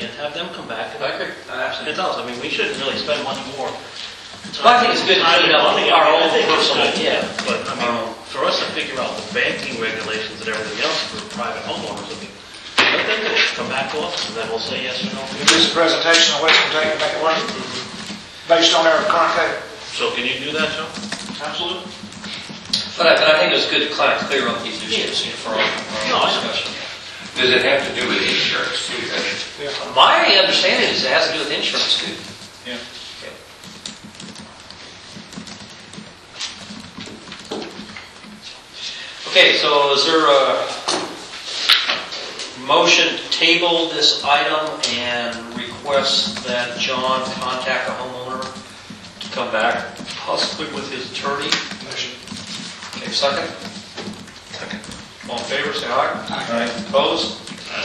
and have them come back. I agree. Absolutely. It does. I mean, we shouldn't really spend much more. Well, I think it's good to clean up our own personal. Yeah, but I mean, for us to figure out the banking regulations and everything else for private homeowners, I mean, let them do it. Come back to us, and then we'll say yes or no. Do some presentation on what it's going to take to make it work, based on our current code. So can you do that, Joe? Absolutely. But I think it's good to kind of clear up these issues for our discussion. Does it have to do with insurance too? Yeah. My understanding is it has to do with insurance too. Yeah. Okay, so is there a motion to table this item and request that John contact a homeowner to come back, possibly with his attorney? Motion. Okay, second? Second. All in favor, say aye. Aye. Opposed?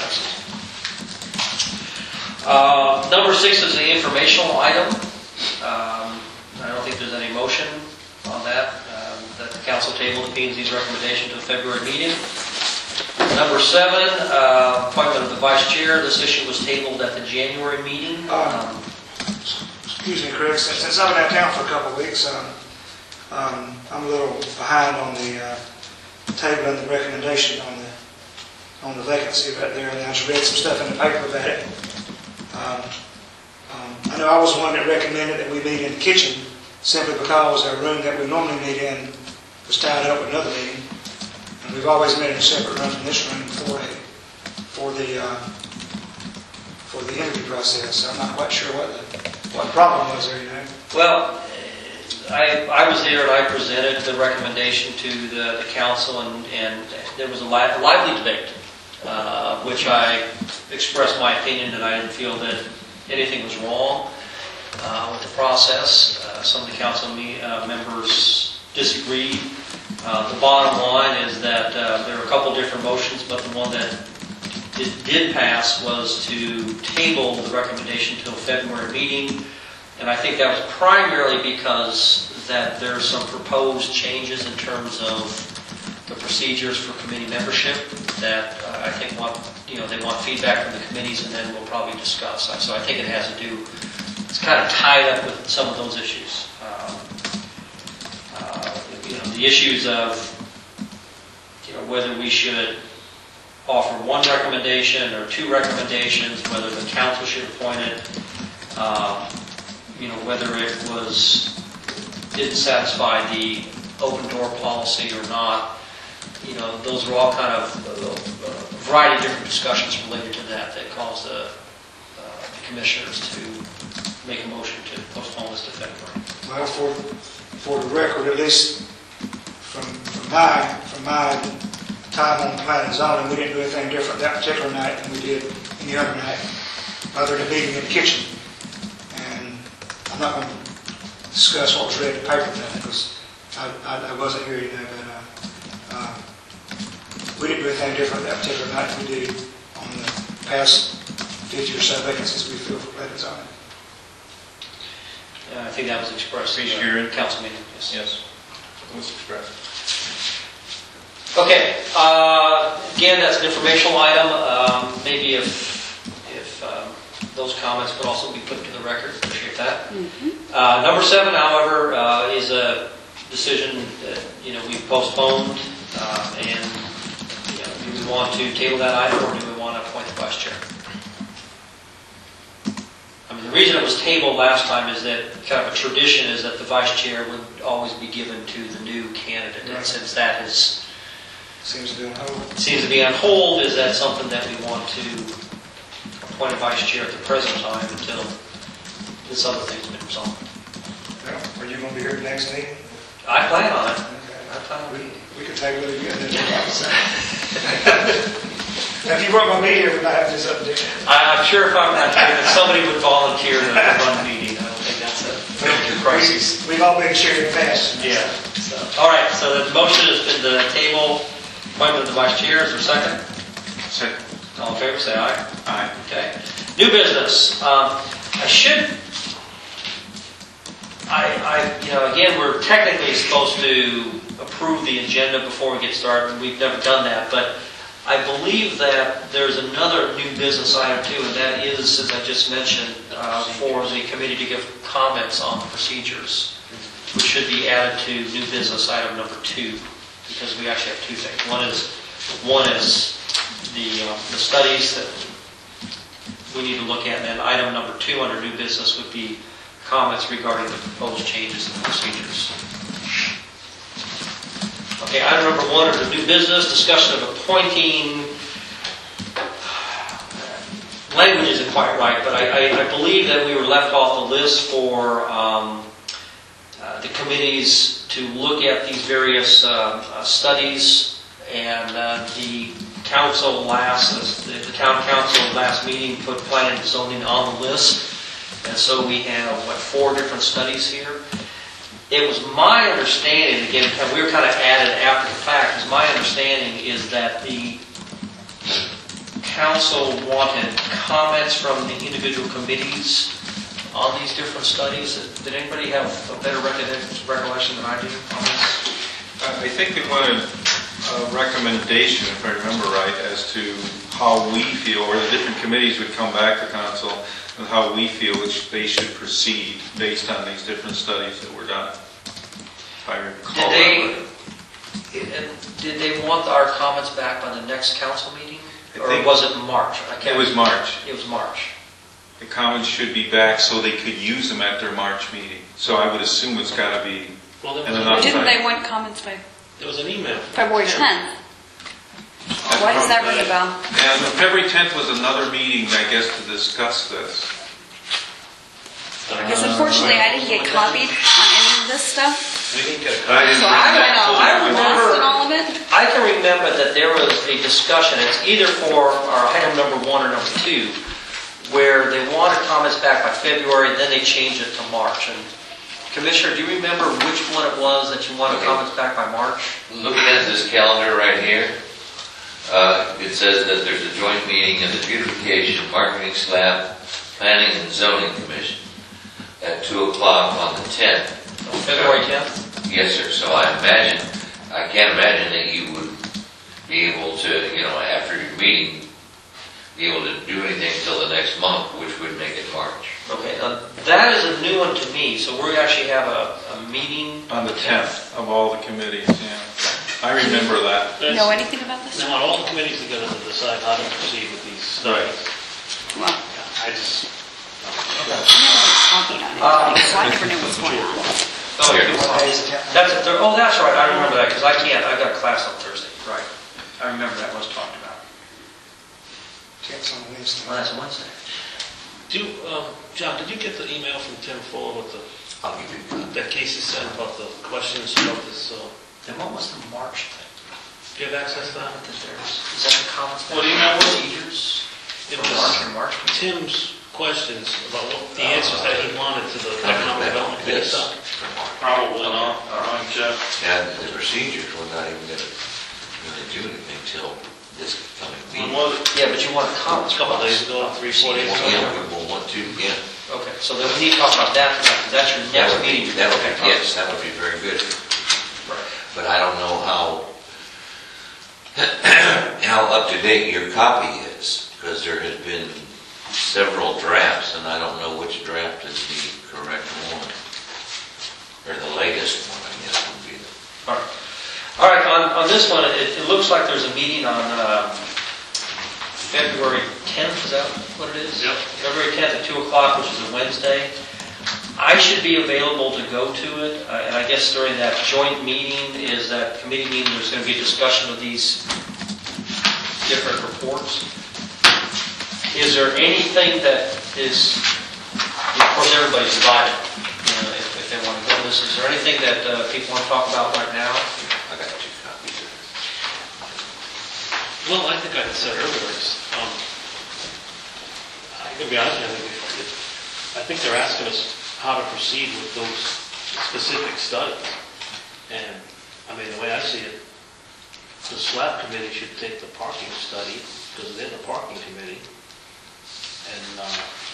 Number 6 is the informational item. I don't think there's any motion on that. That the council table the P&Z's recommendation to the February meeting. Number 7, appointment of the vice chair. This issue was tabled at the January meeting. Excuse me, Craig, since I've been out of town for a couple of weeks, I'm a little behind on the table and the recommendation on the vacancy right there, and I just read some stuff in the paper about it. I know I was the one that recommended that we meet in the kitchen simply because our room that we normally meet in was tied up with another meeting, and we've always met in a separate room from this room for the interview process. I'm not quite sure what the problem was there, you know. Well, I was there and I presented the recommendation to the council, and there was a lively debate, which I expressed my opinion that I didn't feel that anything was wrong with the process. Some of the council members disagreed. The bottom line is that there are a couple different motions, but the one that did pass was to table the recommendation until February meeting. And I think that was primarily because that there are some proposed changes in terms of the procedures for committee membership that I think they want feedback from the committees, and then we'll probably discuss. So I think it has to do, it's kind of tied up with some of those issues. The issues of whether we should offer one recommendation or two recommendations, whether the council should appoint it, whether it didn't satisfy the open door policy or not. Those are all kind of a variety of different discussions related to that caused the commissioners to make a motion to postpone this to February. Well, for the record, at least from my time on planning and zoning, we didn't do anything different that particular night than we did any other night, other than meeting in the kitchen. And I'm not going to discuss what was read in the paper then, because I wasn't here, but we didn't do anything different that particular night than we did on the past 50 or so vacancies we filled for planning and zoning. I think that was expressed in the council meeting. Yes. It was expressed. Okay. Again, that's an informational item. Maybe if those comments could also be put to the record. Appreciate that. Mm-hmm. Number 7, however, is a decision that we've postponed, and do we want to table that item, or do we want to appoint the vice chair? I mean, the reason it was tabled last time is that kind of a tradition is that the vice chair would always be given to the new candidate, and since that Seems to be on hold. seems to be on hold, is that something that we want to appoint a vice chair at the present time until this other thing's been resolved? Well, are you going to be here next meeting? I plan on it. Okay. I plan on it. We could table it again. Now, if you weren't going to be here, we might have to do something different. I'm sure if I'm not here, that somebody would volunteer to run the meeting. I don't think that's a crisis. We've all been sharing fast. Yeah. So, all right. So the motion has been the table appointment of the vice chair. Is there a second? Second. All in favor, say aye. Aye. Okay. New business. Again, we're technically supposed to approve the agenda before we get started. We've never done that, but I believe that there's another new business item too, and that is, as I just mentioned, for the committee to give comments on procedures, which should be added to new business item number 2, because we actually have 2 things. One is the studies that we need to look at, and then item number 2 under new business would be comments regarding the proposed changes in procedures. Okay, item number 1 under new business, discussion of appointing. Language isn't quite right, but I believe that we were left off the list for the committees to look at these various studies, and the council the town council last meeting put planning and zoning on the list, and so we have 4 different studies here. It was my understanding, again, we were kind of added after the fact, it was my understanding is that the council wanted comments from the individual committees on these different studies. Did anybody have a better recollection than I do on this? I think they wanted a recommendation, if I remember right, as to how we feel, or the different committees would come back to council and how we feel which they should proceed based on these different studies that were done. If I recall. Did they want our comments back by the next council meeting? Or was it March? It was March. It was March. The comments should be back so they could use them at their March meeting. So I would assume it's got to be Well, in enough Didn't time. they want comments by there was an email. February 10th? Why does that ring a bell? And February 10th was another meeting, I guess, to discuss this. Because unfortunately, I didn't get copied on any of this stuff, We didn't get a I didn't so I went all I remember- lost in all of it. I can remember that there was a discussion, it's either for our item number 1 or number 2, where they wanted comments back by February, then they changed it to March. And Commissioner, do you remember which one it was that you wanted comments back by March? Looking at this calendar right here, it says that there's a joint meeting of the Beautification, Marketing Slab, Planning and Zoning Commission at 2 o'clock on the 10th. February 10th? Yes, sir. So I can't imagine that you would be able to, after your meeting, be able to do anything till the next month, which would make it March. Okay, that is a new one to me, so we actually have a meeting. On the 10th of all the committees, yeah. I remember that. Know anything about this? Now, all the committees are going to decide how to proceed with these studies. Well, I just, I never was copied on it, so I never knew what was going on. Oh, Here. that's right, I remember that, because I've got a class on Thursday, right. I remember that was talked about. 10th on the list. Well, that's Wednesday. John, did you get the email from Tim Fuller with I'll give you that Casey sent about the questions about this? Then what was the March thing? Do you have access to that? Is that the comments? What email was it? Procedures? It For was March. Tim's questions about what the answers that he wanted to the economic development committee this. stuff. Probably not. And the procedures, we're not even going to really do anything till this coming meeting. Yeah, but you wanted A comments. couple days ago, 3-4 days ago. Yeah, we will want to, yeah. Okay, so then we need to talk about that tonight, because that's your That next would be, meeting. that would be, Okay. yes, that would be very good. Right. But I don't know how up to date your copy is, because there has been several drafts, and I don't know which draft is the correct one, or the latest one, I guess would be. All right, on this one, it looks like there's a meeting on February 10th, is that what it is? Yep. February 10th at 2 o'clock, which is a Wednesday. I should be available to go to it, and I guess during that joint meeting, is that committee meeting, there's going to be a discussion of these different reports. Is there anything that is, of course, everybody's divided, if they want to go to this. Is there anything that people want to talk about right now? I got 2 copies. Well, I think I said earlier, I can be honest with you, I think they're asking us how to proceed with those specific studies. And, I mean, the way I see it, the SLAP committee should take the parking study, because they're the parking committee. And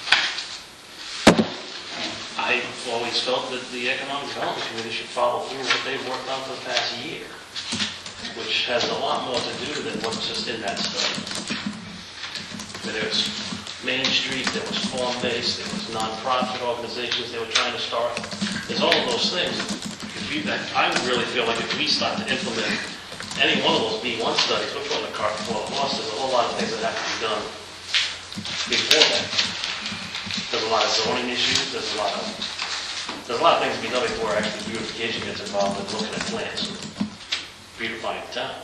I've always felt that the economic development committee should follow through what they've worked on for the past year. which has a lot more to do than what's just in that study. There's Main Street, there was form-based, there was nonprofit organizations they were trying to start. There's all of those things. I really feel like if we start to implement any one of those B1 studies, we're putting the cart before the horse. There's a whole lot of things that have to be done before that. There's a lot of zoning issues, there's a lot of things to be done before actually beautification gets involved in looking at plans and beautifying the town.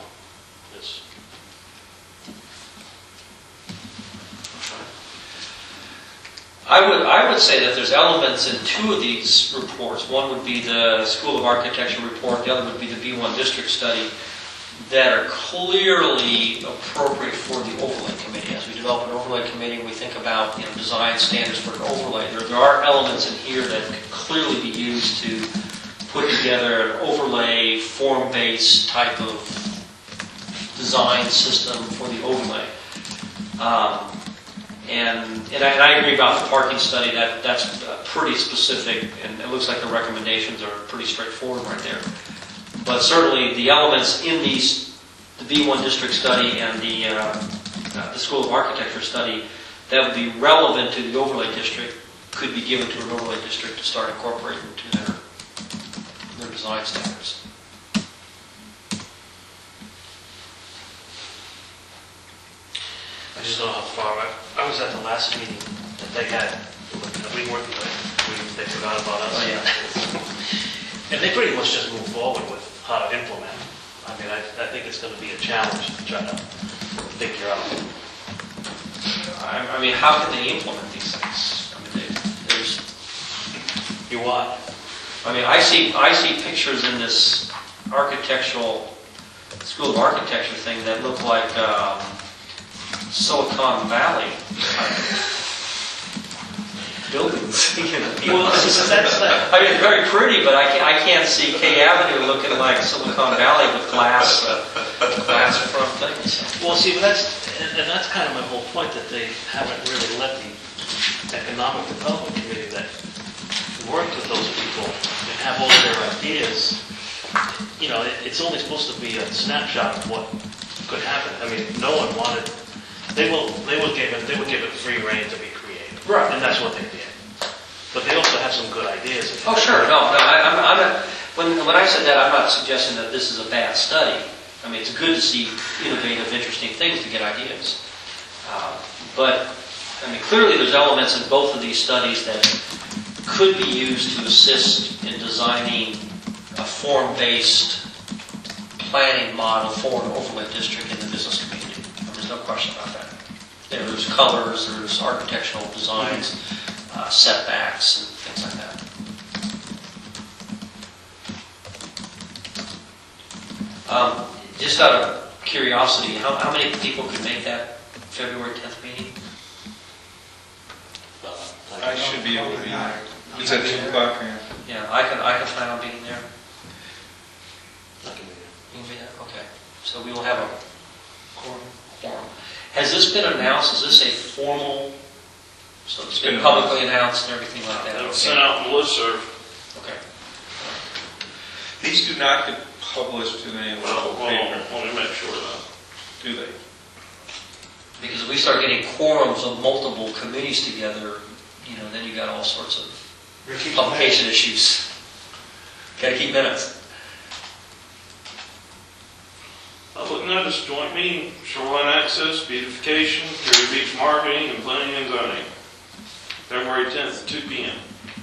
I would say that there's elements in two of these reports. One would be the School of Architecture report, the other would be the B1 district study, that are clearly appropriate for the overlay committee. As we develop an overlay committee, we think about design standards for an overlay. There are elements in here that could clearly be used to put together an overlay form-based type of design system for the overlay. And I agree about the parking study. That's pretty specific, and it looks like the recommendations are pretty straightforward right there. But certainly the elements in these, the B1 district study and the School of Architecture study that would be relevant to the overlay district could be given to an overlay district to start incorporating into their design standards. I just don't know how far. I was at the last meeting that they had. We weren't. They forgot about us. Oh, yeah. And they pretty much just moved forward with how to implement. I mean, I think it's going to be a challenge to try to figure out. I mean, how can they implement these things? I mean, there's. You what? I mean, I see pictures in this architectural School of Architecture thing that look like Silicon Valley buildings. Well, that's I mean, very pretty, but I can't see K Avenue looking like Silicon Valley with glass front things. Well, see, but that's kind of my whole point, that they haven't really let the Economic Development Committee that worked with those people and have all their ideas. It's only supposed to be a snapshot of what could happen. I mean, no one wanted. They would give it free rein to be creative, right? And that's what they did. But they also have some good ideas. Oh, sure. No. I'm not. When I said that, I'm not suggesting that this is a bad study. I mean, it's good to see innovative, interesting things to get ideas. But I mean, clearly, there's elements in both of these studies that could be used to assist in designing a form-based planning model for an overlay district in the business community. There's no question about that. There's colors, there's architectural designs, setbacks, and things like that. Just out of curiosity, how many people could make that February 10th meeting? I should be able to be there. It's at 2 o'clock. Yeah, I can plan on being there. I can do that. You can be there? Okay. So we will have a quorum. Has this been announced? Is this a formal, so it's been publicly announced and everything like that? It was sent out in the listserv. Okay. These do not get published in any local paper, Let me make sure of that. do they? Because if we start getting quorums of multiple committees together, then you got all sorts of publication issues. Got to keep minutes. Public notice, joint meeting, shoreline access, beautification, Prairie Beach marketing, and planning and zoning. February 10th at 2 p.m.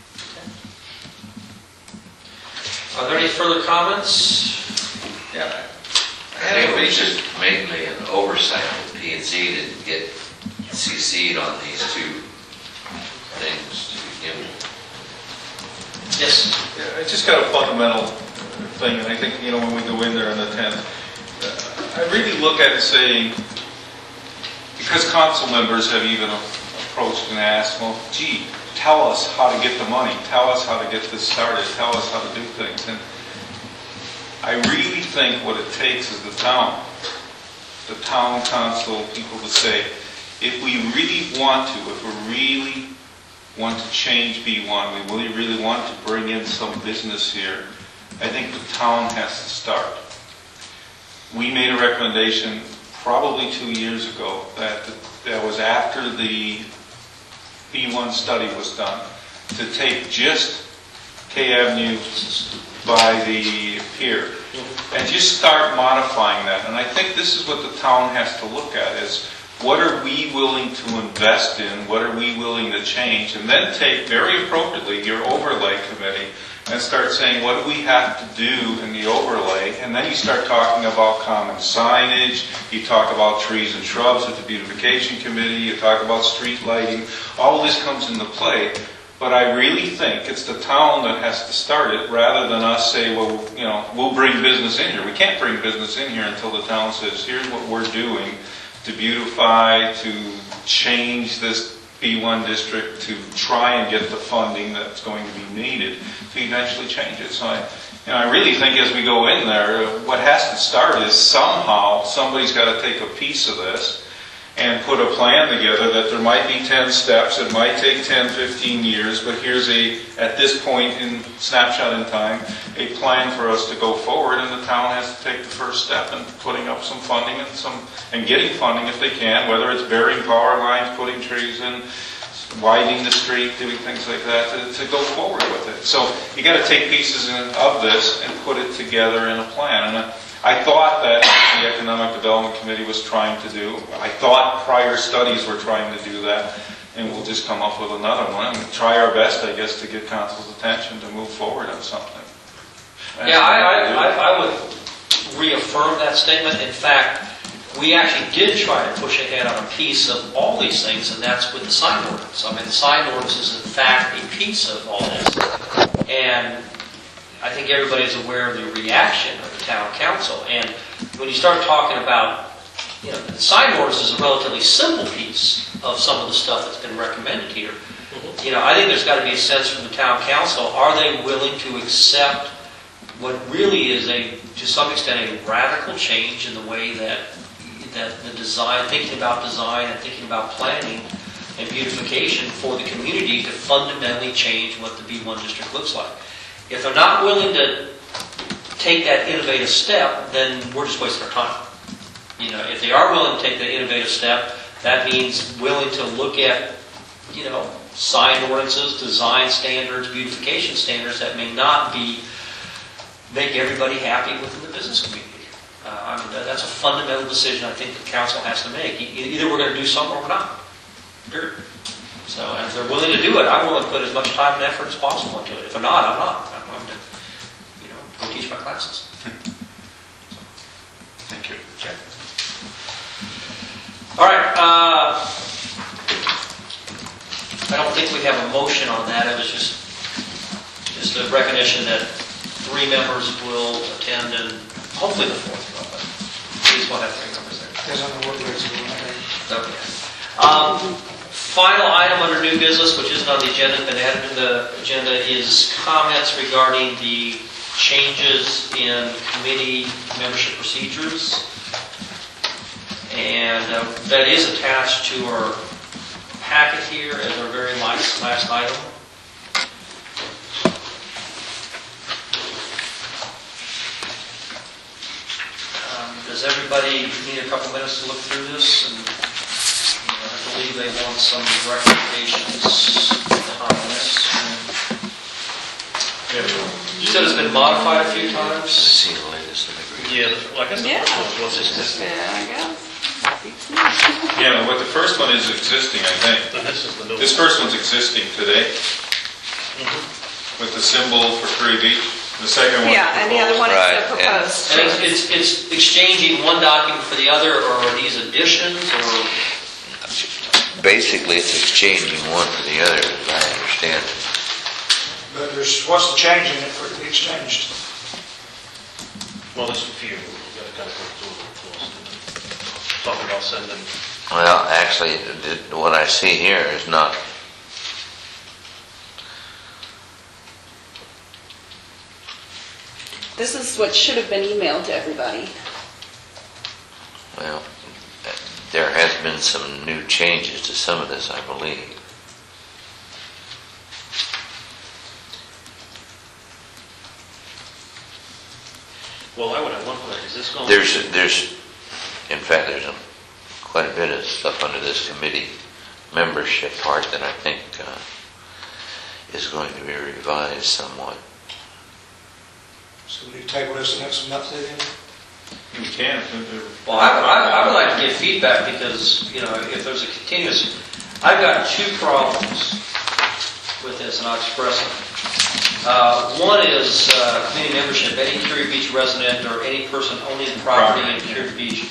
Are there any further comments? Yeah, I think it was just mainly an oversight that P&Z didn't get CC'd on these two things to begin with. Yes. Yeah, I just got a fundamental thing, and I think, when we go in there on the 10th, I really look at it saying, because council members have even approached and asked, well, gee, tell us how to get the money, tell us how to get this started, tell us how to do things. And I really think what it takes is the town council, people to say, if we really want to, if we really want to change B1, we really want to bring in some business here, I think the town has to start. we made a recommendation probably 2 years ago that was after the B1 study was done, to take just K Avenue by the pier and just start modifying that. And I think this is what the town has to look at, is what are we willing to invest in, what are we willing to change, and then take very appropriately your overlay committee and start saying, what do we have to do in the overlay? And then you start talking about common signage, you talk about trees and shrubs with the beautification committee, you talk about street lighting, all of this comes into play. But I really think it's the town that has to start it, rather than us say, well, you know, we'll bring business in here. We can't bring business in here until the town says, here's what we're doing to beautify, to change this B1 district, to try and get the funding that's going to be needed to eventually change it. So I really think as we go in there, what has to start is somehow somebody's got to take a piece of this and put a plan together that there might be 10 steps, it might take 10, 15 years, but here's at this point in snapshot in time, a plan for us to go forward, and the town has to take the first step in putting up some funding and getting funding if they can, whether it's burying power lines, putting trees in, widening the street, doing things like that, to go forward with it. So you got to take pieces of this and put it together in a plan. And I thought that the Economic Development Committee was trying to do. I thought prior studies were trying to do that, and we'll just come up with another one and try our best, I guess, to get council's attention to move forward on something. Yeah, I would reaffirm that statement. In fact, we actually did try to push ahead on a piece of all these things, and that's with the sign ordinance. I mean, the sign ordinance is in fact a piece of all this. And I think everybody's aware of the reaction of the town council. And when you start talking about, you know, the sign ordinance is a relatively simple piece of some of the stuff that's been recommended here. You know, I think there's got to be a sense from the town council, are they willing to accept what really is to some extent, a radical change in the way that the design, thinking about design and thinking about planning and beautification for the community to fundamentally change what the B1 district looks like. If they're not willing to take that innovative step, then we're just wasting our time. You know, if they are willing to take the innovative step, that means willing to look at, you know, sign ordinances, design standards, beautification standards that may not make everybody happy within the business community. I mean, that's a fundamental decision I think the council has to make. Either we're going to do something or we're not. Period. So, and if they're willing to do it, I'm willing to put as much time and effort as possible into it. If they're not, I'm not. I'm going to, you know, go teach my classes. Thank you. Okay. All right. I don't think we have a motion on that. It was just a recognition that 3 members will attend, and hopefully the 4th. But please, we'll have 3 members there. Because on the work list, Okay. Final item under new business, which isn't on the agenda, but added to the agenda, is comments regarding the changes in committee membership procedures. And that is attached to our packet here as our very last item. Does everybody need a couple minutes to look through this? And I believe they want some recommendations on this. You said it's been modified a few times? See the latest in the agreement. Yeah, well, I guess the first one was what's existing. Yeah, I guess. Yeah, but the first one is existing, I think. And this is the new This one. first one's existing today, with the symbol for Prairie Beach. The second one. Yeah, and the other one is Right, the yeah. proposed. And it's exchanging one document for the other, or are these additions, or? Basically, it's exchanging one for the other, as I understand it. but what's the change in it for it to be exchanged? Well, there's a few. We've got to kind of go through them. Talking about sending. Well, actually, what I see here is not. This is what should have been emailed to everybody. Well, there has been some new changes to some of this, I believe. Well, I would have one question. Is this going? There's, in fact, quite a bit of stuff under this committee membership part that I think is going to be revised somewhat. So we table this the next month then? We can. Well, I would like to get feedback because, you know, if there's a continuous, I've got two problems with this, and I'll express them. One is committee membership. Any Curie Beach resident or any person owning property in Curie Beach.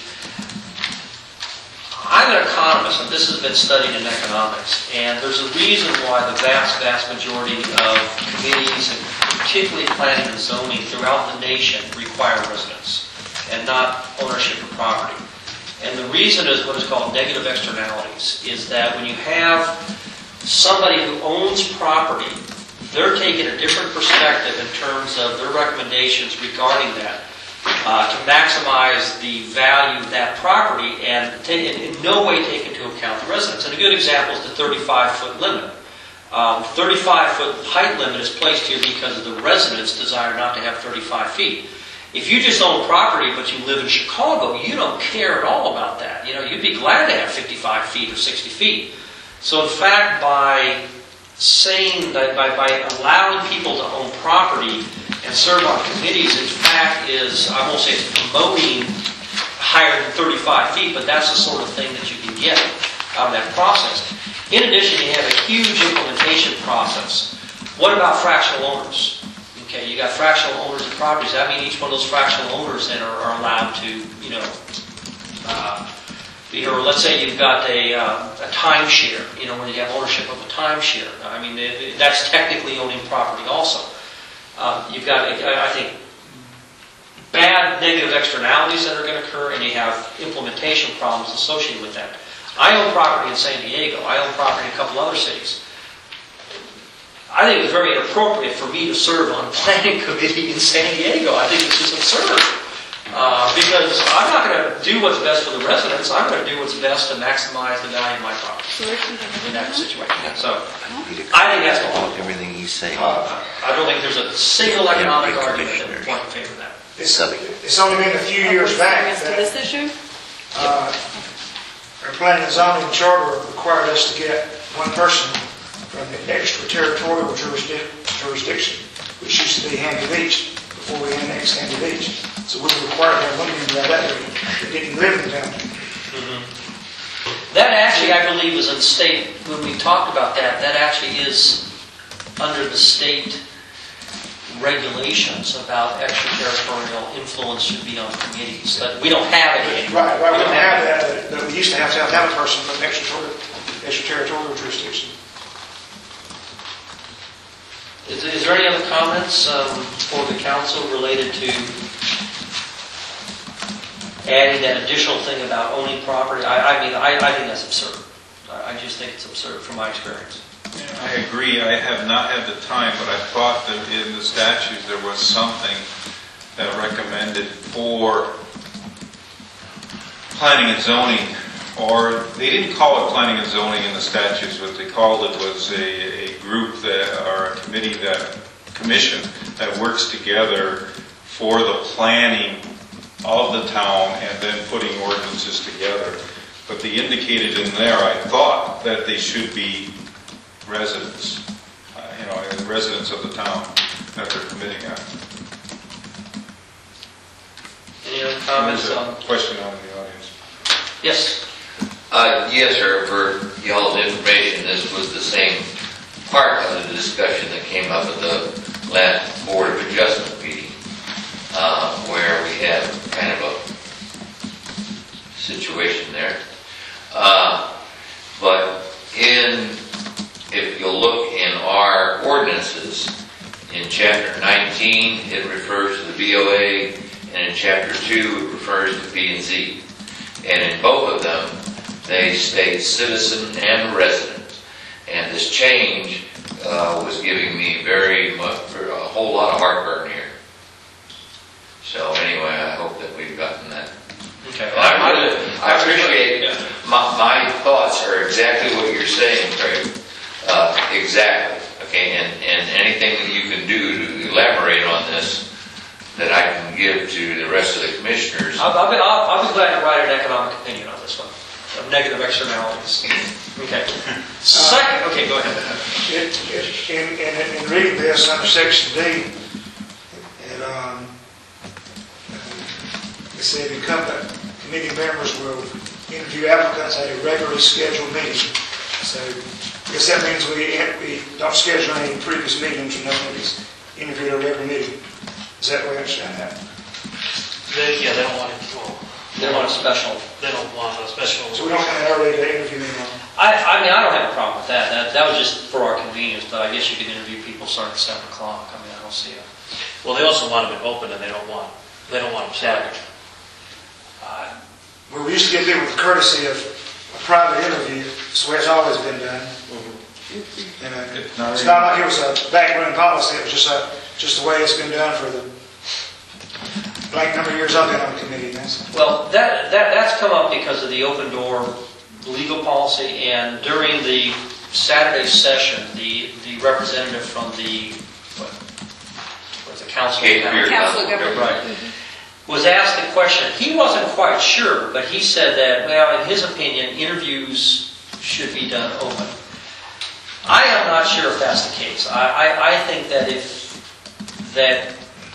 I'm an economist, and this has been studied in economics, and there's a reason why the vast majority of committees, and particularly planning and zoning throughout the nation, require residence and not ownership of property. And the reason is what is called negative externalities, is that when you have somebody who owns property, they're taking a different perspective in terms of their recommendations regarding that to maximize the value of that property and in no way take into account the residents. And a good example is the 35-foot limit. 35-foot height limit is placed here because of the residents' desire not to have 35 feet. If you just own property but you live in Chicago, you don't care at all about that. You know, you'd be glad to have 55 feet or 60 feet. So in fact, by saying that by allowing people to own property and serve on committees, in fact, I won't say it's promoting higher than 35 feet, but that's the sort of thing that you can get out of that process. In addition, you have a huge implementation process. What about fractional owners? Okay, you got fractional owners of properties. That means each one of those fractional owners then are allowed to, you know, or let's say you've got a timeshare, you know, when you have ownership of a timeshare. I mean, that's technically owning property also. You've got, I think, bad negative externalities that are going to occur, and you have implementation problems associated with that. I own property in San Diego. I own property in a couple other cities. I think it's very inappropriate for me to serve on a planning committee in San Diego. I think this is absurd. Because I'm not going to do what's best for the residents. I'm going to do what's best to maximize the value of my property in that situation. So I think that's the law. Everything he's saying. I don't think there's a single economic argument that would point in favor of that. It's only been a few years back To that this issue? our planning and zoning charter required us to get one person from the extraterritorial jurisdiction, which used to be Handy Beach, before we annexed Handy Beach. So we were required to have one member of that area that didn't live in the town. That actually, I believe, is in state, when we talked about that, that actually is under the state regulations about extraterritorial influence should be on committees. But we don't have it anymore. Right, we don't have that, but we used to have a person from extraterritorial jurisdiction. Is there any other comments for the council related to adding that additional thing about owning property? I mean, I think that's absurd. I just think it's absurd from my experience. I agree. I have not had the time, but I thought that in the statutes there was something that recommended for planning and zoning, or they didn't call it planning and zoning in the statutes. What they called it was a group that, or a committee, commission that works together for the planning of the town and then putting ordinances together. But they indicated in there, I thought, that they should be residents, residents of the town that they're committing on. Any other comments? There's a question out in the audience. Yes. Yes, sir. For y'all's information, this was the same part of the discussion that came up at the last Board of Adjustment meeting, where we had kind of a situation there. But if you'll look in our ordinances, in Chapter 19, it refers to the BOA, and in Chapter 2, it refers to P&Z. And in both of them, they state citizen and resident. And this change was giving me a whole lot of heartburn here. So anyway, I hope that we've gotten that. Okay. I appreciate it. My thoughts are exactly what you're saying, Craig. Exactly. Okay, and anything that you can do to elaborate on this that I can give to the rest of the commissioners. I'll be glad to write an economic opinion on this one, of negative externalities. Okay. Second, okay, go ahead. In reading this under section D, it said incumbent committee members will interview applicants at a regularly scheduled meeting. So I guess that means we don't schedule any previous meetings or nothing. It's interviewed at a regular meeting. Is that the way I understand that? They don't want it, well, They want a special. they don't want a special. So we don't have an early day interview anymore. I mean, I don't have a problem with that. That was just for our convenience, but I guess you could interview people starting at 7 o'clock. I mean, I don't see it. Well, they also want them open, and they don't want them staggered. Well, we used to give people the courtesy of a private interview. It's the way it's always been done. You know, it's not like it was a backroom policy. It was just the way it's been done for the blank number of years I've been on the committee. Well, that's come up because of the open door legal policy, and during the Saturday session, the representative from the council Cape Fear Council of Government. right, was asked the question. He wasn't quite sure, but he said that, well, in his opinion, interviews should be done open. I am not sure if that's the case. I think that that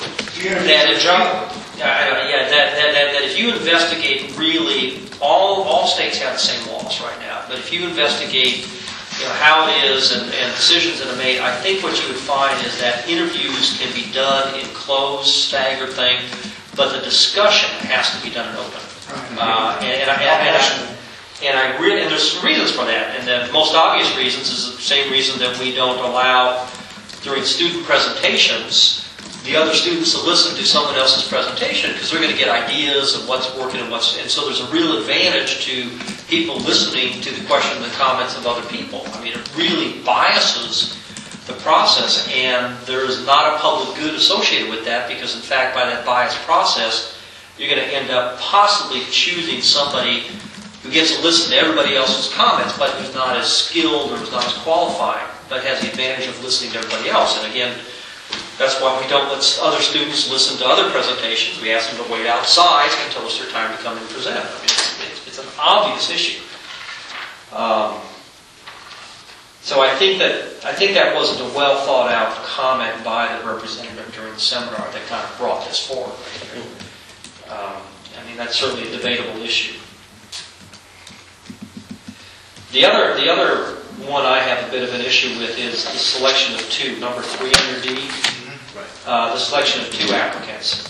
if you investigate, really, all states have the same laws right now, but if you investigate how it is and decisions that are made, I think what you would find is that interviews can be done in closed, staggered thing, but the discussion has to be done in open. And there's some reasons for that, and the most obvious reasons is the same reason that we don't allow during student presentations the other students to listen to someone else's presentation, because they're going to get ideas of what's working and so there's a real advantage to people listening to the question and the comments of other people. I mean, it really biases the process, and there's not a public good associated with that, because in fact, by that biased process, you're going to end up possibly choosing somebody who gets to listen to everybody else's comments, but who's not as skilled or who's not as qualified, but has the advantage of listening to everybody else. And again, that's why we don't let other students listen to other presentations. We ask them to wait outside until it's their time to come and present. I mean, it's an obvious issue. So I think that wasn't a well thought out comment by the representative during the seminar that kind of brought this forward right here. I mean, that's certainly a debatable issue. The other one I have a bit of an issue with is the selection of two, number 3 under D. The selection of 2 applicants.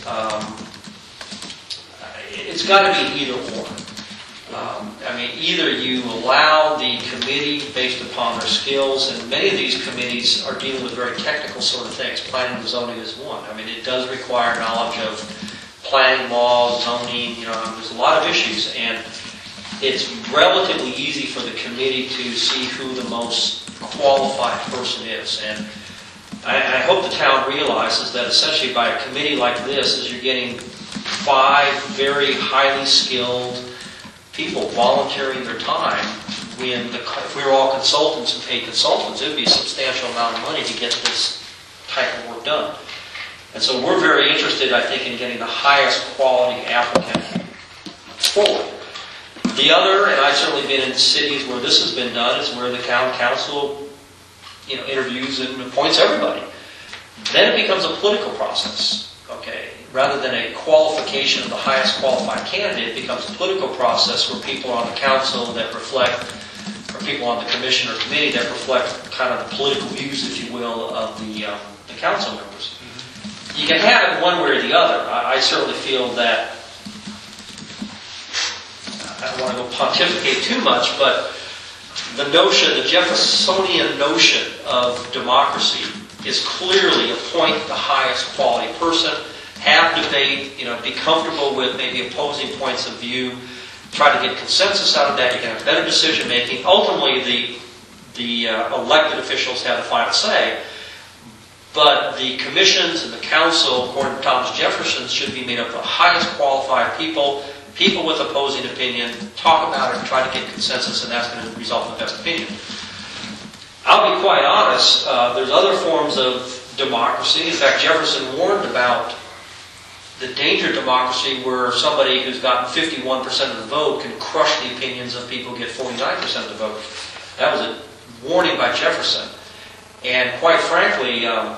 It's got to be either or. I mean, either you allow the committee based upon their skills, and many of these committees are dealing with very technical sort of things. Planning and zoning is one. I mean, it does require knowledge of planning law, zoning, there's a lot of issues, and it's relatively easy for the committee to see who the most qualified person is. And I hope the town realizes that essentially by a committee like this, is you're getting 5 very highly skilled people volunteering their time. If we were all consultants and paid consultants, it would be a substantial amount of money to get this type of work done. And so we're very interested, I think, in getting the highest quality applicant forward. The other, and I've certainly been in cities where this has been done, is where the town council interviews and appoints everybody. Then it becomes a political process, okay? Rather than a qualification of the highest qualified candidate, it becomes a political process where people are on the council that reflect, or people on the commission or committee that reflect kind of the political views, if you will, of the council members. You can have it one way or the other. I certainly feel that, I don't want to go pontificate too much, but the Jeffersonian notion of democracy is clearly appoint the highest quality person, have debate, be comfortable with maybe opposing points of view, try to get consensus out of that. You can have better decision making. Ultimately, the elected officials have the final say, but the commissions and the council, according to Thomas Jefferson, should be made up of the highest qualified people with opposing opinion, talk about it, try to get consensus, and that's going to result in the best opinion. I'll be quite honest, there's other forms of democracy. In fact, Jefferson warned about the danger of democracy where somebody who's gotten 51% of the vote can crush the opinions of people who get 49% of the vote. That was a warning by Jefferson. And quite frankly,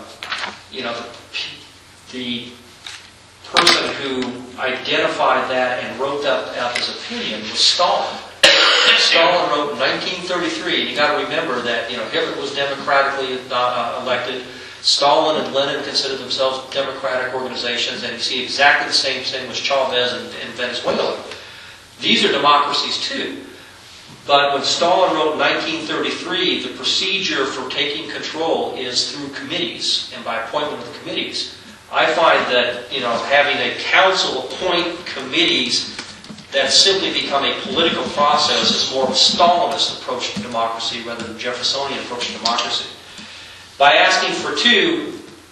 the person who identified that and wrote that out his opinion was Stalin. Stalin wrote in 1933, and you got to remember that Hitler was democratically elected. Stalin and Lenin considered themselves democratic organizations, and you see exactly the same thing with Chavez in Venezuela. These are democracies too. But when Stalin wrote in 1933, the procedure for taking control is through committees and by appointment of the committees. I find that having a council appoint committees that simply become a political process is more of a Stalinist approach to democracy rather than Jeffersonian approach to democracy. By asking for two,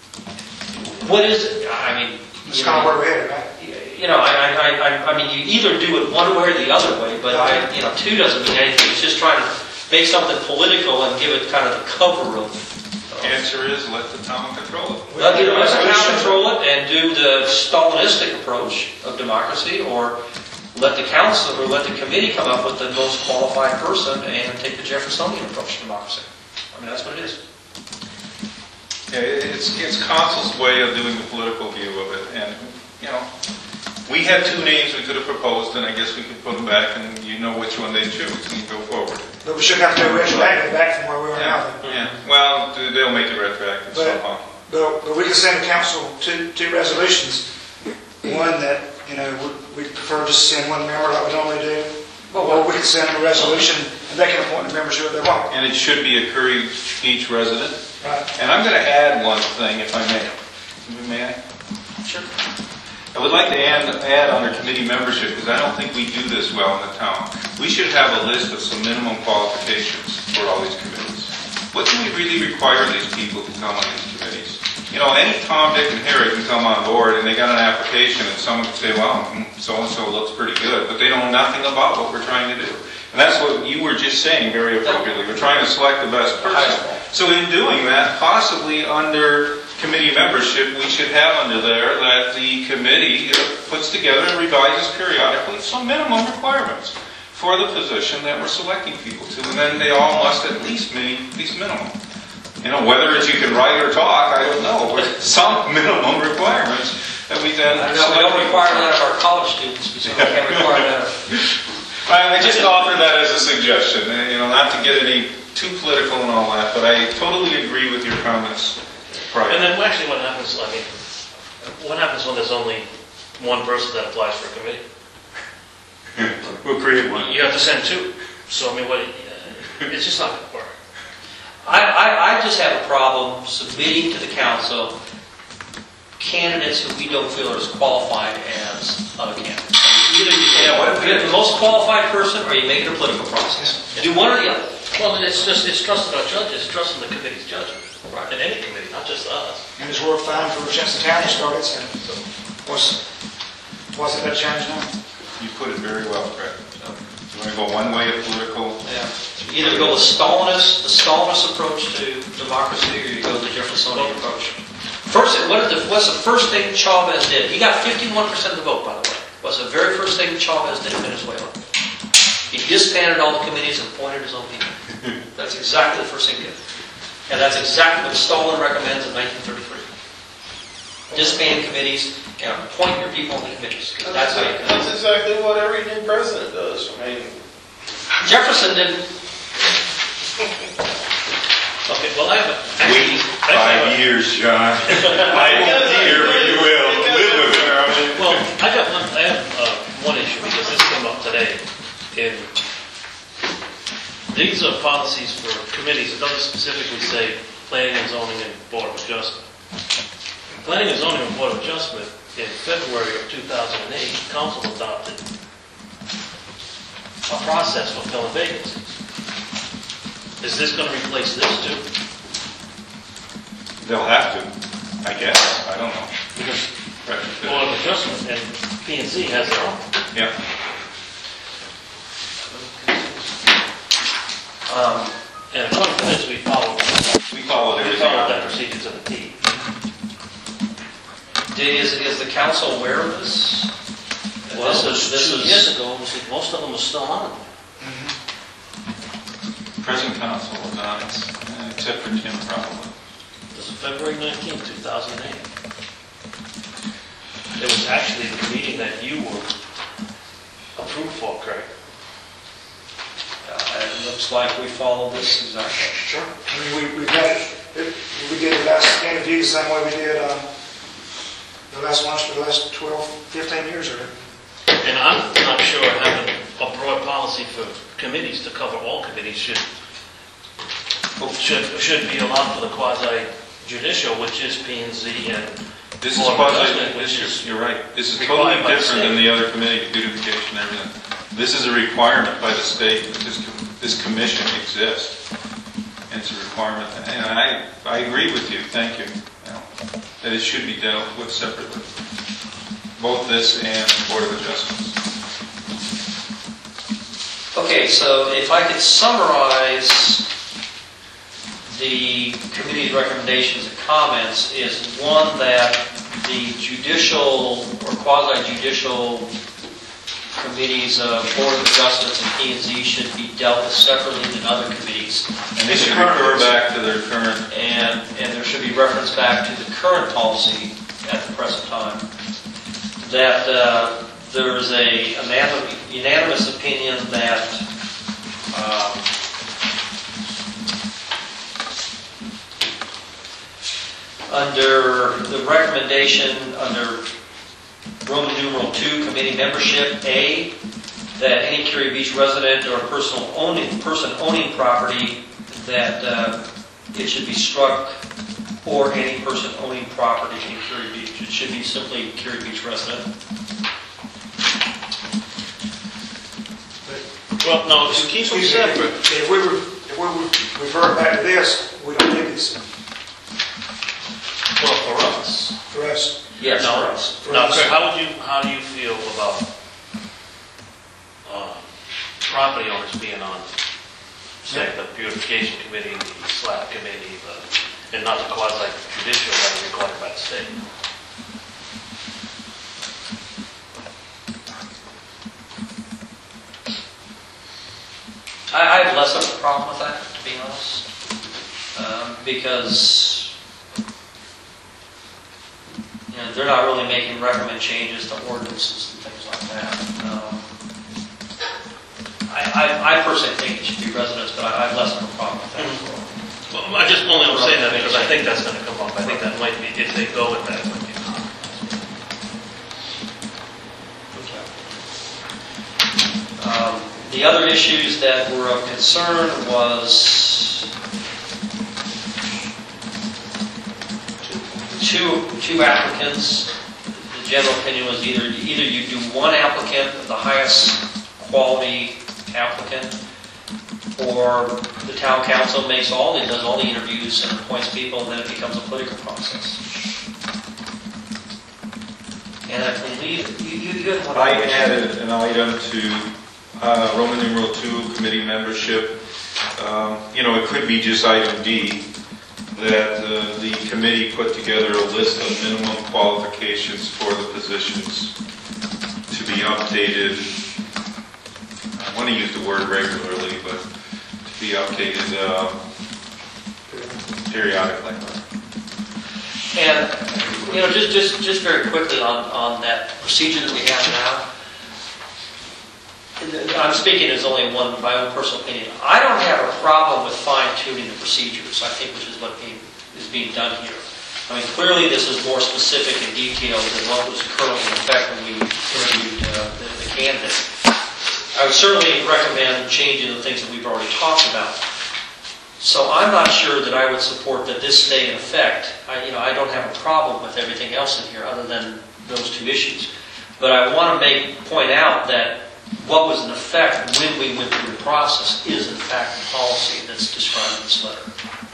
what is it? I mean, It's kind of where we're headed, right? I mean, you either do it one way or the other way, but two doesn't mean anything. It's just trying to make something political and give it kind of the cover of. Answer is let the town control it. Let the town control it and do the Stalinistic approach of democracy, or let the council or let the committee come up with the most qualified person and take the Jeffersonian approach to democracy. I mean, that's what it is. Yeah, it's council's way of doing the political view of it, and we had two names we could have proposed, and I guess we could put them back, and you know which one they choose, and go forward. But we should have to do retroactive back from where we are now. Yeah. Well, they'll make it retroactive somehow. But we can send the council two resolutions. One that, we prefer just to send one member like we normally do. Or we can send them a resolution and they can appoint the members who they want. And it should be occurring each resident. Right. And I'm going to add one thing, if I may. May I? Sure. I would like to add under committee membership, because I don't think we do this well in the town. We should have a list of some minimum qualifications for all these committees. What do we really require these people to come on these committees? Any Tom, Dick, and Harry can come on board and they got an application and someone can say, well, so-and-so looks pretty good, but they know nothing about what we're trying to do. And that's what you were just saying very appropriately. We're trying to select the best person. So in doing that, possibly under committee membership, we should have under there that the committee puts together and revises periodically some minimum requirements for the position that we're selecting people to, and then they all must at least meet these minimum. Whether it's you can write or talk, I don't know, but some minimum requirements that we then We don't require that of our college students, because we can't require that. I just offer that as a suggestion, not to get any too political and all that, but I totally agree with your comments. And then actually what happens when there's only one person that applies for a committee? We'll create one. You have to send two. So, it's just not going to work. I just have a problem submitting to the council candidates who we don't feel are as qualified as other candidates. Either you get the most qualified person, or you make it a political process. Do one or the other. Well, it's trusting our judges, trusting the committee's judgment. Right. In any committee, not just us. And it's worked fine for since the town started, so wasn't that change now? You put it very well, Craig. You want to go one way of political? Yeah. Either go with the Stalinist approach to democracy, or you go the Jeffersonian approach. First, what's the first thing Chavez did? He got 51% of the vote, by the way. What's the very first thing Chavez did in Venezuela? He disbanded all the committees and appointed his own people. That's exactly the first thing he did. And that's exactly what Stalin recommends in 1933. Disband committees and appoint your people on the committees. That's exactly what every new president does. Jefferson didn't. Okay, well, I have a... Wait 5 years, John. I won't be here, but you will. Live with it. Well, I have one issue, because this came up today. These are policies for committees. It doesn't specifically say Planning and Zoning and Board of Adjustment. Planning and Zoning and Board of Adjustment, in February of 2008, Council adopted a process for filling vacancies. Is this going to replace this too? They'll have to, I guess. I don't know. Because Board of Adjustment and P&Z has their own. Yeah. And according to this, we followed followed everything. that procedure to the T. Is the council aware of this? Well, This is- 2 years ago, most of them were still on. Present council was not, except for Tim probably. It was February 19, 2008. It was actually the meeting that you were approved for, Craig. It looks like we follow this exactly. Sure. I mean, we got it, we did the last interview the same way we did the last ones for the last 12, 15 years or And I'm not sure having a broad policy for committees to cover all committees should be allowed for the quasi judicial, which is P and Z and This is Board of quasi, Adjustment, which is you're right, this is required totally by the different than state. the other committee, beautification and everything. This is a requirement by the state that this commission exists. And it's a requirement, and I agree with you, thank you, that it should be dealt with separately. Both this and Board of Adjustments. Okay, so if I could summarize the committee's recommendations and comments, is one that the judicial or quasi-judicial committees of Board of Adjustments and P&Z should be dealt with separately than other committees. And they should refer back to their current, And there should be reference back to the current policy at the present time. That there is a unanimous opinion that under the recommendation under Roman numeral 2, committee membership, A, that any Cary Beach resident or person owning property, that it should be struck, or any person owning property in Cary Beach. It should be simply Cary Beach resident. Well, no, just keep them separate. if we revert back to this, we don't need this Well, for us. for us. Yes, No. for us. Now, Craig, how do you feel about property owners being on, say, the beautification committee, the SLAP committee, and not the quasi-judicial that is required by the state? I have less of a problem with that, to be honest, because they're not really making recommend changes to ordinances and things like that. I personally think it should be residents, but I have less of a problem with that. Well, I just only am saying that because I think that's going to come up. I think that might be, if they go with that, it might be. The other issues that were of concern was two applicants. The general opinion was either you do one applicant, the highest quality applicant, or the town council does all the interviews and appoints people, and then it becomes a political process. And I believe you had one. I added an item to Roman numeral 2, committee membership. It could be just item D, that the committee put together a list of minimum qualifications for the positions to be updated. I want to use the word regularly, but to be updated periodically. And, just very quickly on that procedure that we have now, I'm speaking as only my own personal opinion. I don't have a problem with fine-tuning the procedures, I think, which is what is being done here. I mean, clearly this is more specific and detailed than what was currently in effect when we interviewed the candidate. I would certainly recommend changing the things that we've already talked about. So I'm not sure that I would support that this stay in effect. I don't have a problem with everything else in here other than those two issues. But I want to point out that what was in effect when we went through the process is in fact the policy that's described in this letter.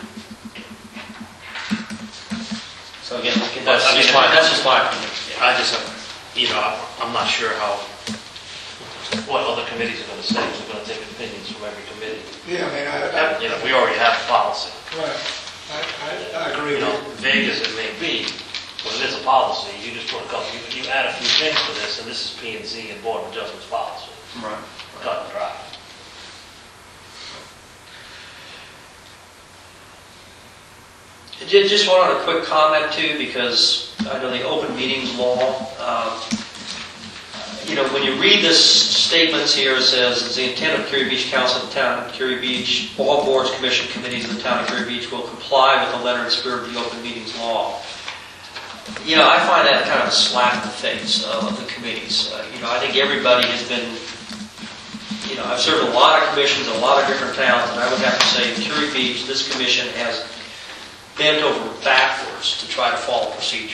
So again, that's just my opinion. I just have, I'm not sure what other committees are going to say. We're going to take opinions from every committee. Yeah, I mean, We already have a policy. right. I agree with you. Vague as it may be, When it is a policy, you just put a couple, you add a few things to this, and this is P and Z and Board of Adjustments policy. Right. Cut and dry. Just one other quick comment too, because I know the open meetings law, when you read this statements here, it says, it's the intent of Curia Beach Council of the Town of Curia Beach, all boards, commission, committees of the Town of Curia Beach will comply with the letter and spirit of the open meetings law. I find that kind of a slap in the face of the committees. I think everybody has been, I've served a lot of commissions in a lot of different towns, and I would have to say in Curia Beach, this commission has bent over backwards to try to follow procedure,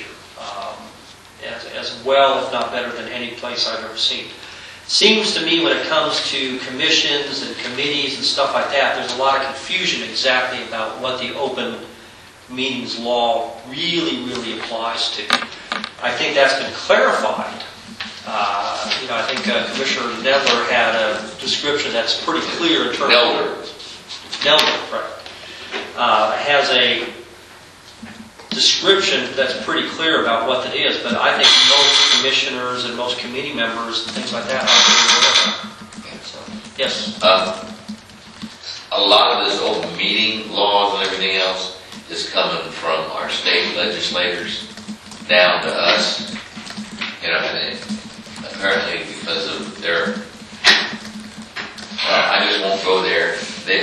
as well, if not better, than any place I've ever seen. Seems to me when it comes to commissions and committees and stuff like that, there's a lot of confusion exactly about what the open meetings law really, really applies to. I think that's been clarified. I think Commissioner Nedler had a description that's pretty clear in terms of... Nedler, right. Has a description that's pretty clear about what it is, but I think most commissioners and most committee members and things like that are so, yes? A lot of this open meeting laws and everything else is coming from our state legislators down to us. And apparently because of their, I just won't go there.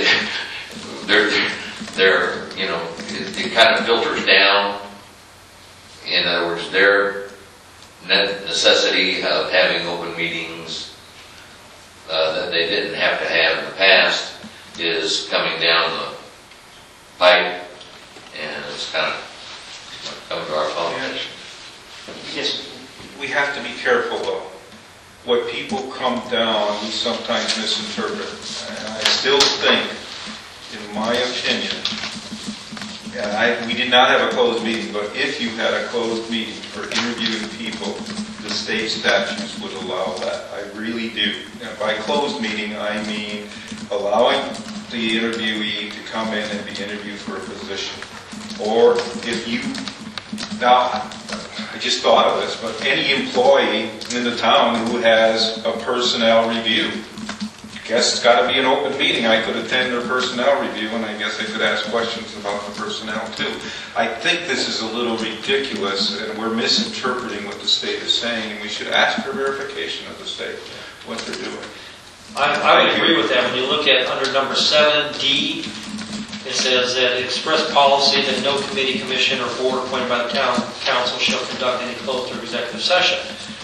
They're it kind of filters down. In other words, their necessity of having open meetings that they didn't have to have in the past is coming down the pipe, and it's kind of coming to our politics. Yes. We have to be careful though. What people come down, we sometimes misinterpret. And I still think, in my opinion, we did not have a closed meeting, but if you had a closed meeting for interviewing people, the state statutes would allow that. I really do. And by closed meeting, I mean allowing the interviewee to come in and be interviewed for a position. Or if you, now, I just thought of this, but any employee in the town who has a personnel review, I guess it's got to be an open meeting. I could attend their personnel review, and I guess I could ask questions about the personnel too. I think this is a little ridiculous, and we're misinterpreting what the state is saying, and we should ask for verification of the state, what they're doing. I would agree with that. When you look at under number 7D, it says that express policy that no committee, commission, or board appointed by the town council shall conduct any closed or executive session.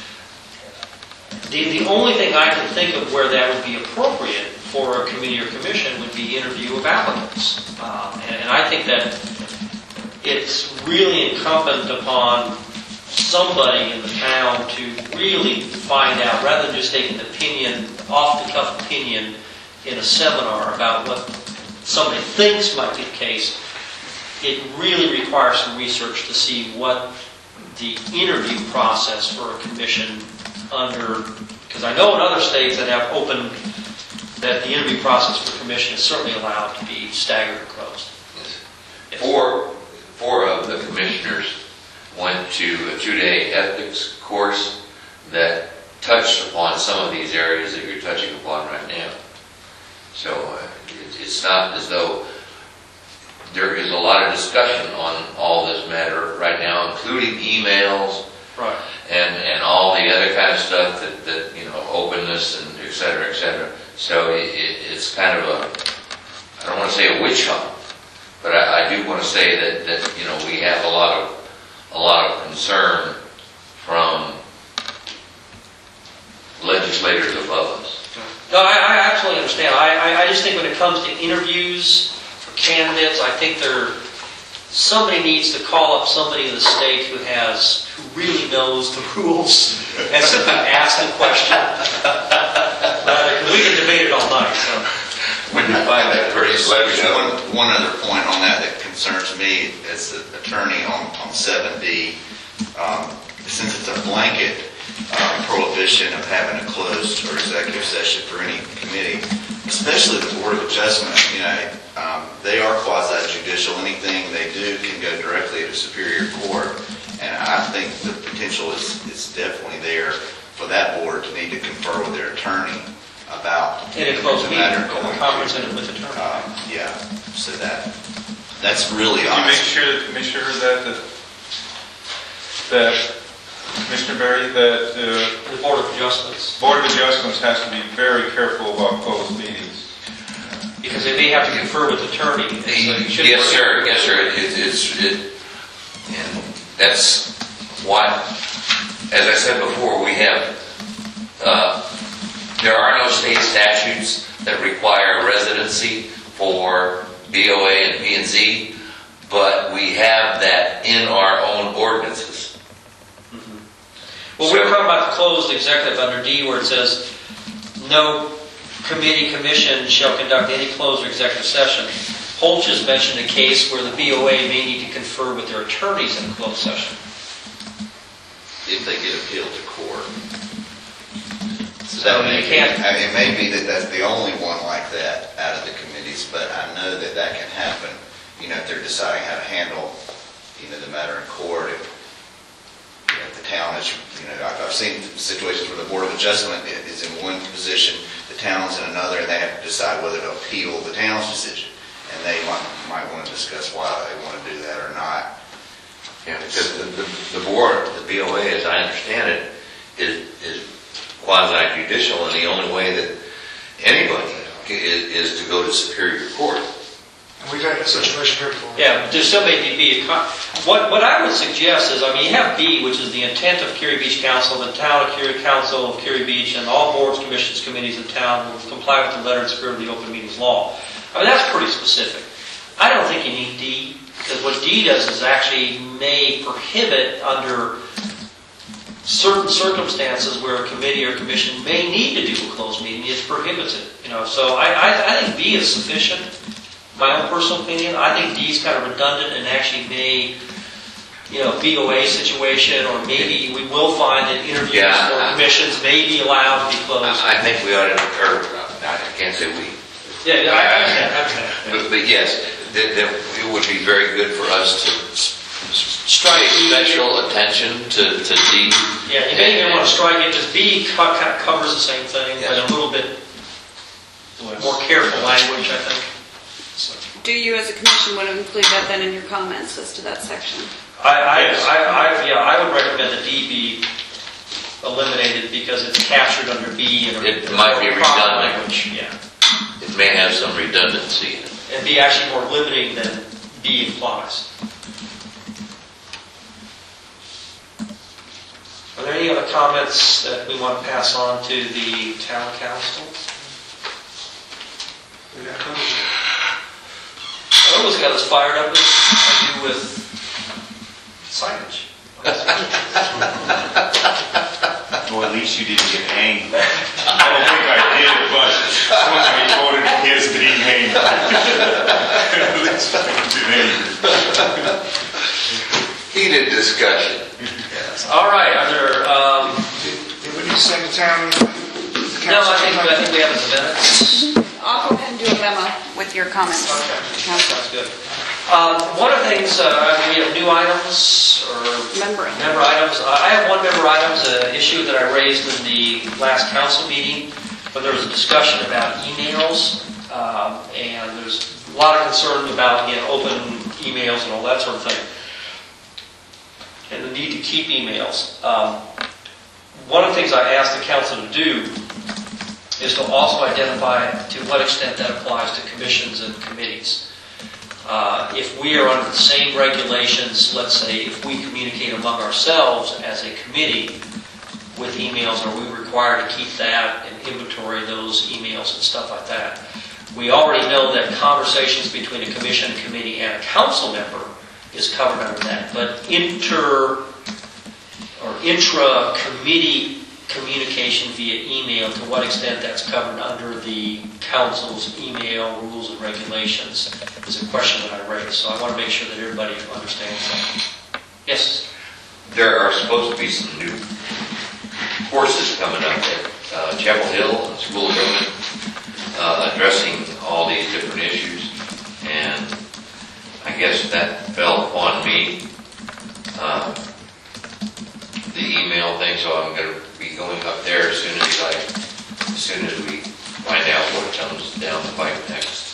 The only thing I can think of where that would be appropriate for a committee or commission would be interview of applicants. And I think that it's really incumbent upon somebody in the town to really find out, rather than just taking an opinion, off-the-cuff opinion in a seminar about what somebody thinks might be the case. It really requires some research to see what the interview process for a commission under, because I know in other states that have open, that the interview process for commission is certainly allowed to be staggered or closed. Yes. Four of the commissioners went to a 2-day ethics course that touched upon some of these areas that you're touching upon right now. So it's not as though there is a lot of discussion on all this matter right now, including emails, right, and all the other kind of stuff that openness and et cetera, et cetera. So it's kind of I don't want to say a witch hunt, but I do want to say that we have a lot of concern from legislators above us. No, I absolutely understand. I just think when it comes to interviews for candidates, I think somebody needs to call up somebody in the state who really knows the rules and simply ask them questions. We can debate it all night. So. When you find that pretty One other point on that concerns me as an attorney on 7D, since it's a blanket prohibition of having a closed or executive session for any committee, especially the Board of Adjustment. They are quasi-judicial. Anything they do can go directly to Superior Court. And I potential is definitely there for that board to need to confer with their attorney about In a closed the meeting, matter going a conference in it with attorney. yeah, so that's really Can you make honest. sure that Commissioner heard that Commissioner Berry, that The Board of Adjustments, Board of Adjustments has to be very careful about closed meetings. because they may have to confer with attorney. and so you should- Yes, sir, yes, sir. And that's why, as I said before, we have, there are no state statutes that require residency for BOA and P&Z, but we have that in our own ordinances. Well, we're talking about the closed executive under D where it says, no committee, commission shall conduct any closed or executive session. Holch has mentioned a case where the BOA may need to confer with their attorneys in a closed session. If they get appealed to court. So you can't, It may be that that's the only one like that out of the committees, but I know that that can happen, if they're deciding how to handle, the matter in court. If the town is, I've seen situations where the Board of Adjustment is in one position, the town's in another, and they have to decide whether to appeal the town's decision. And they might want to discuss why they want to do that or not. Yeah, because the board, the BOA, as I understand it, is quasi-judicial, and the only way that anybody is to go to Superior Court. And we've had that situation here before. yeah, but there still may be what I would suggest is, you have B, which is the intent of Curie Beach Council, the town of Curie Council of Curie Beach, and all boards, commissions, committees of town will comply with the letter and spirit of the Open Meetings Law. That's pretty specific. I don't think you need D, because what D does is actually may prohibit under certain circumstances where a committee or commission may need to do a closed meeting, it prohibits it. So I think B is sufficient. My own personal opinion, I think D is kind of redundant and actually may, BOA situation, or maybe we will find that interviews Yeah, or commissions may be allowed to be closed. I think we ought to, or I can't say we, Yeah, I understand. but yes, that it would be very good for us to Strike pay D. special attention to D. Yeah, you may even want to strike it, because B kind of covers the same thing, but a little bit more careful language, I think. Do you as a commission want to include that then in your comments as to that section? I would recommend that D be eliminated because it's captured under B in a It might be proper redundant. language. Yeah, It may have some redundancy in it. and be actually more limiting than B implies. Are there any other comments that we want to pass on to the town council? We got covered. I almost got as fired up as I do with signage. Well, at least you didn't get hanged. I don't think I did, but somebody voted against being hanged. At least I didn't hang. Heated discussion. All right, are there, Did we need to send the town? no, I think we have the minutes. I'll go ahead and do a memo with your comments. Council. Sounds good. One of the things, we have new items or Member. member items. I have one member items, an issue that I raised in the last council meeting, when there was a discussion about emails, and there's a lot of concern about, open emails and all that sort of thing, and the need to keep emails. One of the things I asked the council to do is to also identify to what extent that applies to commissions and committees. If we are under the same regulations, let's say if we communicate among ourselves as a committee with emails, are we required to keep that and inventory those emails and stuff like that? We already know that conversations between a commission, committee, and a council member is covered under that. But intra-committee communication via email, to what extent that's covered under the council's email rules and regulations is a question that I raised. So I want to make sure that everybody understands that. Yes? There are supposed to be some new courses coming up at Chapel Hill School of Government addressing all these different issues. And I guess that fell upon me. The thing, so I'm gonna be going up there as soon as we find out what comes down the pipe next.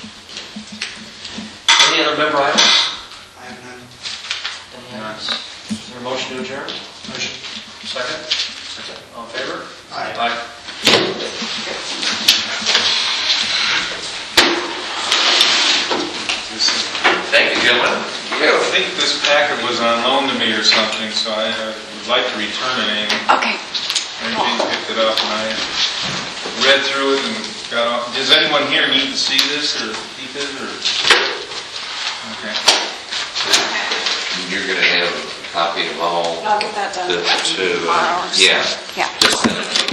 Any other member items? I have none. Any items? Is there a motion to adjourn? Motion. Second? All in favor? Aye. Thank you, gentlemen. I think this packet was on loan to me or something, so I would like to return it. Amy. Okay. Amy picked it up and I read through it and got off. Does anyone here need to see this or keep it or? Okay. You're gonna have a copy of all I'll get that done the two. tomorrow or so. Yeah. Yeah. Just send it to me.